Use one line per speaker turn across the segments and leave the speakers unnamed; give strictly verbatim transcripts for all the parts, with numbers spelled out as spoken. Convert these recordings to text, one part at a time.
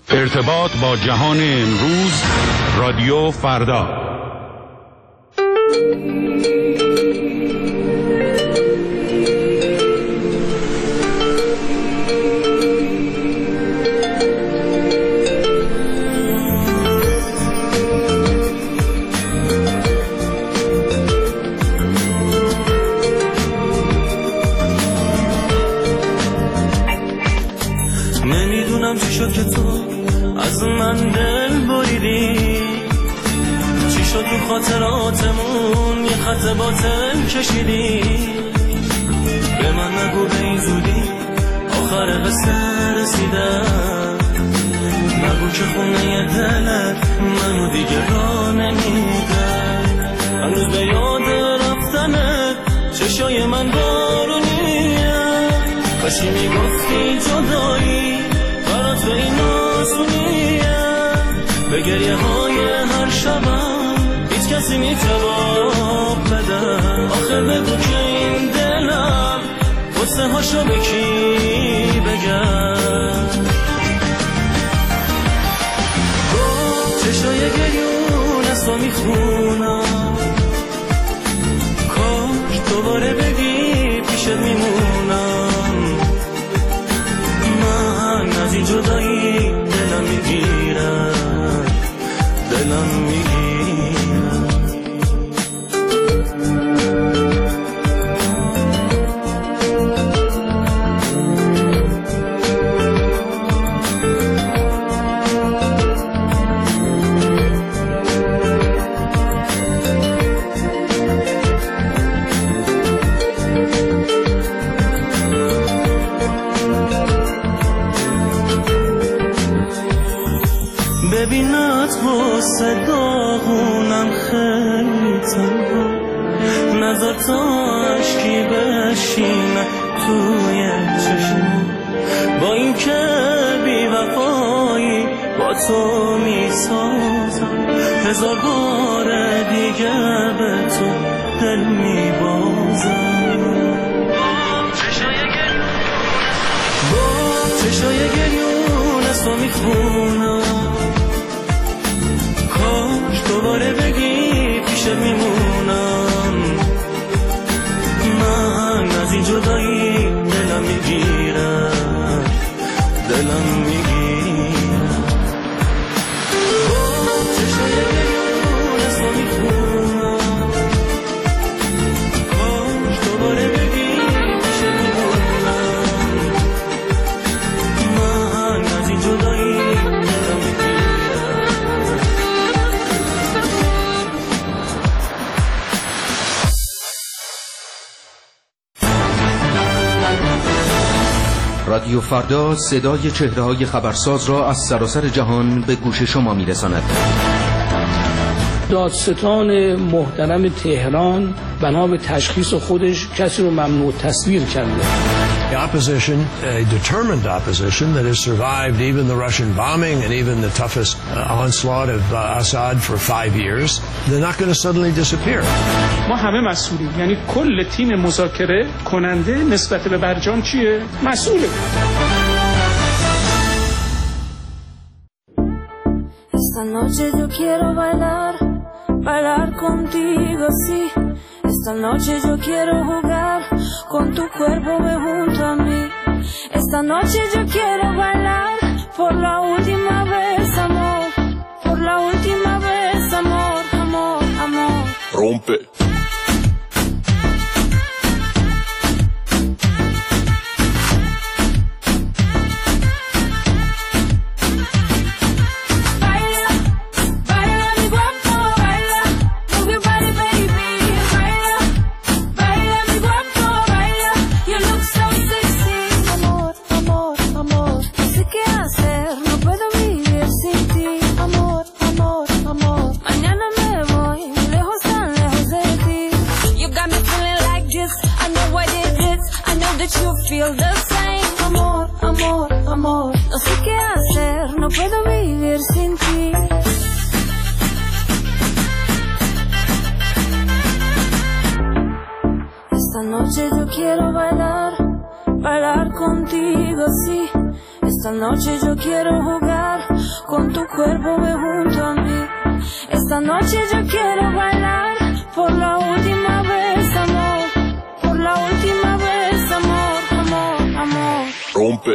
ارتباط با جهان امروز، رادیو فردا.
نمیدونم چی شد که تو از من دل بریدی، چی شد تو خاطراتمون یه خط باطل کشیدی. به من نگو به این زودی آخر قصه رسیده، نگو که خونه دلت منو دیگه را نمیده. هنوز به یاد رفتنت چشای من بارونیه، کاشی میگفتی جدایی برات به این آسونیه. به گریه های هر شبم هیچ کسی میتواب بده. آخه بگو که این دلم قصه هاشو به کی بگم. چشای گریون از تو میخونم، کاش دوباره بگی پیشت میمونم. من از این جدایی دلم میگیرم، دلم میگیرم. ببینت با صداغونم خیلی تنها، نظر تا عشقی بشینه توی چشم. با این که بی وفایی با تو میسازم، هزار بار دیگه به تو دل میبازم. با چشای گریون از تو میخونم، کاش دوباره بگی پیشت میمونم. من از این جدایی دلم میگیرم، دلم میگیرم. با چشای گریون از تو میخونم، کاش دوباره بگی پیشت میمونم. من از این جدایی دلم میگیرم.
رادیو فردا صدای چهره‌های خبرساز را از سراسر جهان به گوش شما می‌رساند.
دادستان محترم تهران بنا به تشخیص خودش کسی رو ممنوع تصویر کرده.
The opposition, a determined opposition that has survived even the Russian bombing and even the toughest uh, onslaught of uh, Assad for five years, they're not going to suddenly disappear.
ما همه مسئولیم، یعنی کل تیم مذاکره کننده نسبت به برجام چیه؟ مسئوله.
Esta noche yo quiero bailar, bailar contigo así. Esta noche yo quiero jugar, con tu cuerpo ve junto a mí. Esta noche yo quiero bailar, por la última vez amor, por la última vez amor, amor, amor.
Rompe.
You feel the same, amor, amor, amor. No sé qué hacer, no puedo vivir sin ti. Esta noche yo quiero bailar, bailar contigo, sí. Esta noche yo quiero jugar con tu cuerpo ve junto a mí. Esta noche yo quiero bailar por la última vez, amor. Por la última vez, amor, amor, amor.
Rompe.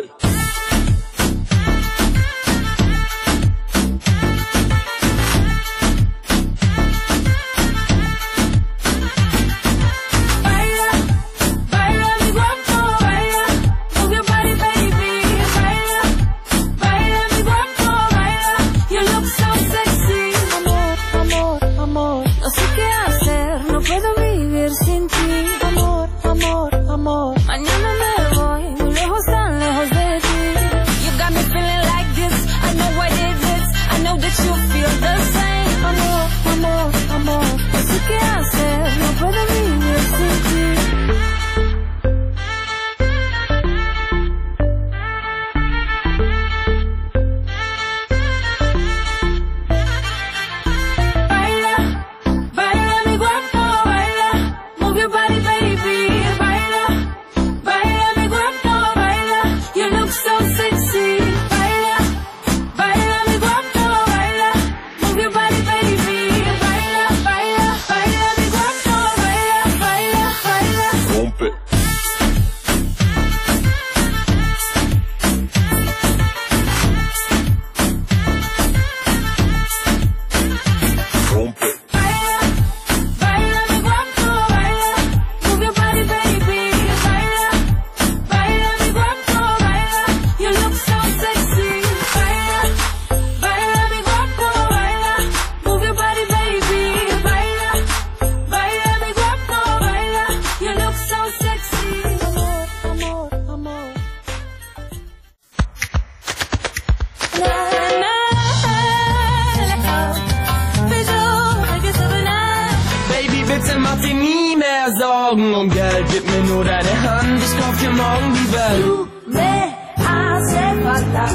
Und Geld, gib mir nur deine Hand, ich kauf dir morgen die Welt.
Tú me hace falta,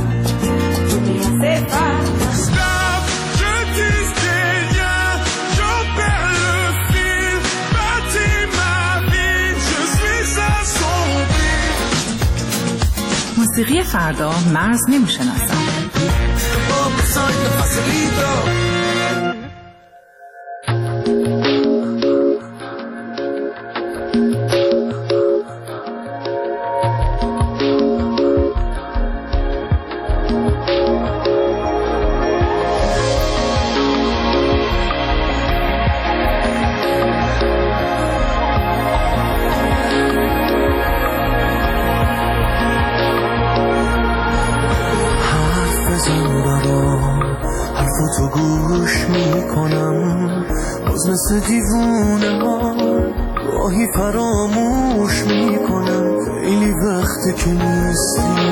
tú me hace falta.
Stop, je dis rien, je perds le fil. Bâtis ma vie, je suis assombri.
موسیقی فردا مرز نمیشناسم.
تو گوش میکنم باز مثل دیوونه ها گاهی فراموش میکنم خیلی وقته که نیستی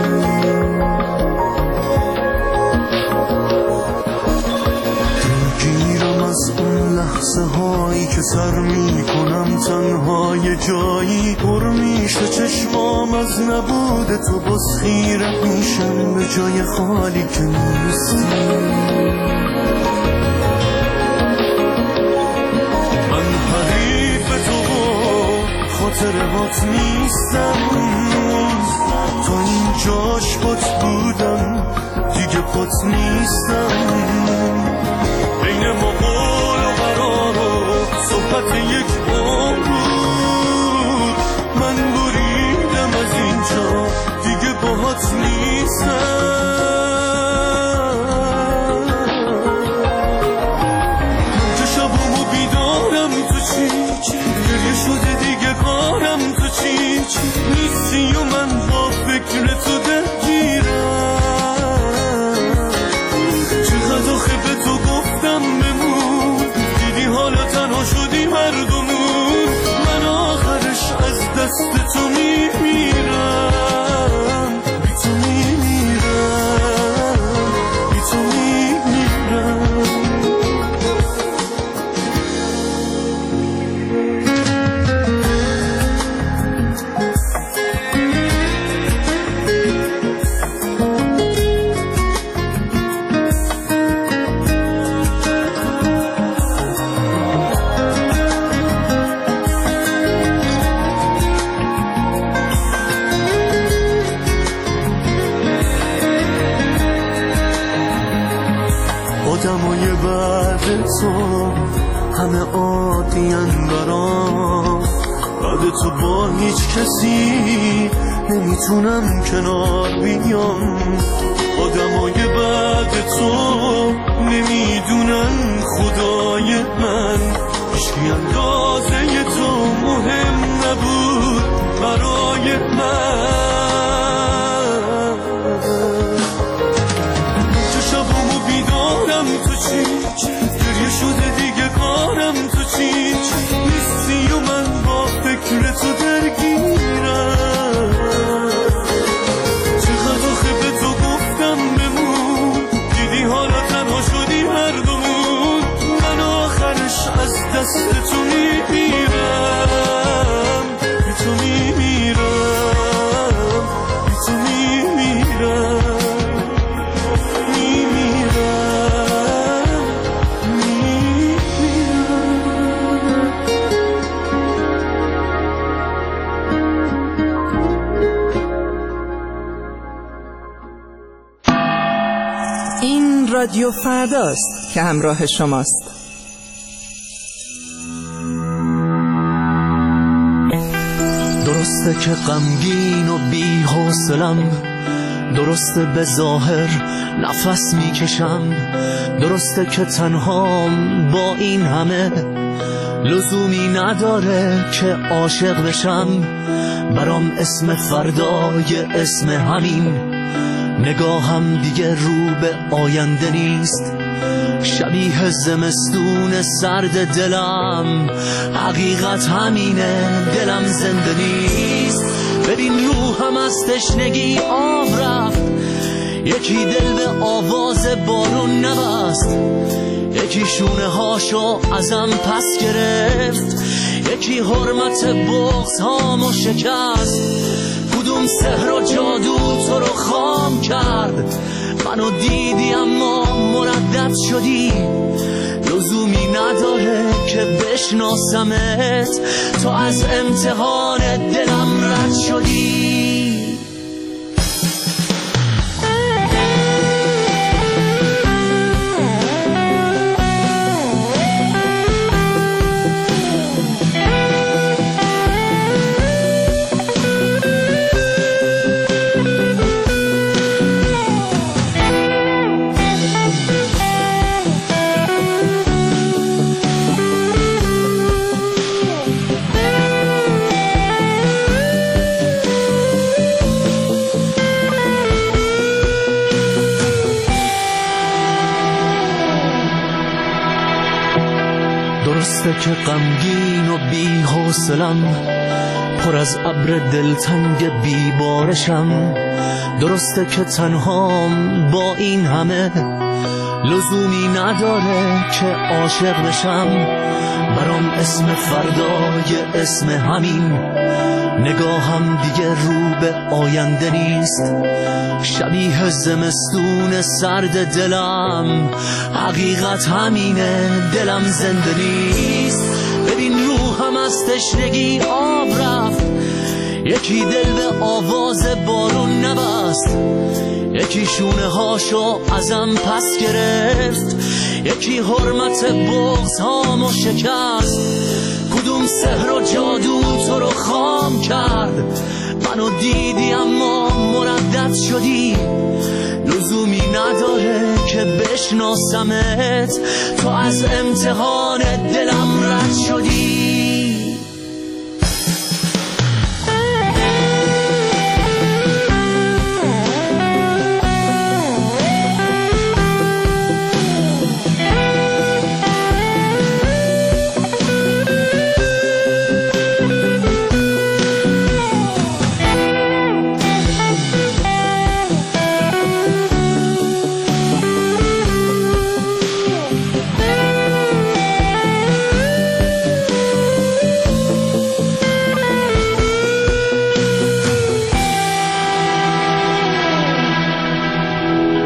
دلگیرم از اون لحظه هایی که سر میکنم تنها یه جایی پر میشه چشمام از نبود تو باز خیره میشم به جای خالی که نیستی خاطر بات نیستم تا این جاش بات بودم دیگه بات نیستم بین ما قول و قرار و صحبت یک عمر بود من بریدم از اینجا دیگه باهات نیستم من که شبامو بیدارم تو چی گریه شده دیگه کارم تو چی چی نیستی و من با فکر تو درگیرم چقدر آخه به تو گفتم بمون دیدی حالا تنها شدی مردمون من آخرش از دست تو میمیرم بی تو میمیرم آدمای بعد تو همه عادیان برام، بعد تو با هیچ کسی نمیتونم کنار بیام. آدمای بعد تو نمیدونن خدای من، هیچکی اندازه تو مهم نبود برای من. چه شبامو بیدارم تو چی، گریه شده دیگه کارم تو چی، نیستی و من با فکر تو درگیرم. چقدر آخه به تو گفتم بمون، دیدی حالا تنها شدی هر دومون. من آخرش از دست تو میمیرم، بی تو میمیرم، بی تو میمیرم،
رادیو فرداست که همراه شماست.
درسته که غمگین و بی حوصلم، درسته به ظاهر نفس میکشم، درسته که تنهام با این همه، لزومی نداره که عاشق بشم. برام اسم فردای اسم همین، نگاهم دیگه رو به آینده نیست. شبیه زمستون سرد دلم، حقیقت همینه دلم زنده نیست. ببین روحم از تشنگی آب رفت، یکی دل به آواز بارون نبست، یکی شونه هاشو ازم پس گرفت، یکی حرمت بغض هامو شکست. کدوم سحر و جادو تو رو خام کرد، منو دیدی اما مردد شدی. لزومی نداره که بشناسمت، تو از امتحان دلم رد شدی. درسته که غمگین و بی حوصلم، پر از ابر دلتنگ بی بارشم، درسته که تنهام با این همه، لزومی نداره که عاشق بشم. برام اسم فردای اسم همین، نگاهم دیگه رو به آینده نیست. شبیه زمستون سرد دلم، حقیقت همینه دلم زنده نیست. ببین روحم از تشنگی آب رفت، یکی دل به آواز بارون نبست، یکی شونه هاشو ازم پس گرفت، یکی حرمت بغض هامو شکست. کدوم سحر و جادو تو رو خام کرد، منو دیدی اما مردد شدی. لزومی نداره که بشناسمت، تو از امتحان دلم رد شدی.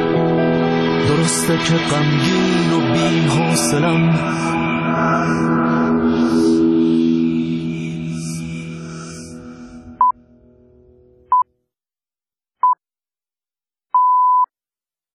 درسته که غمگین و بی حوصلم،